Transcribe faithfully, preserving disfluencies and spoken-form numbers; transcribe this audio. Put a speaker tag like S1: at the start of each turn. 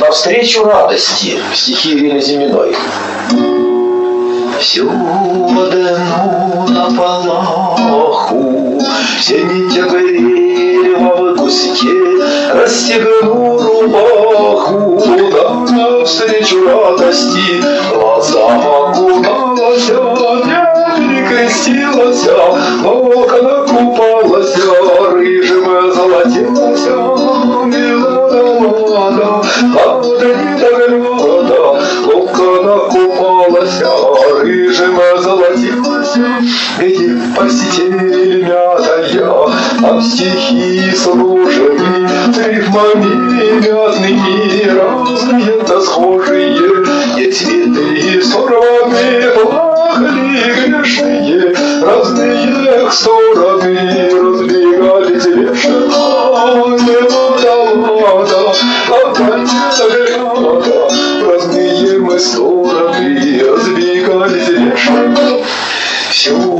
S1: Навстречу радости. Стихи Ирины Зиминой. Всю одну на палаху, все нитя дерева в гуске, расстегну рубаху, да навстречу радости глаза окуналась, не перекрестилась, окна купалась, рыжим золотилась, милая, ада не дограда, окна купалась, рыжим золотилась, эти посетили мятая, а стихи сложены рифмами мятными, разные-то схожие, и цветы сорваны, плакали грешные, разные стороны разбегались вешено, не вода, опять загряда, разные мы стороны разбегались вешено. Всю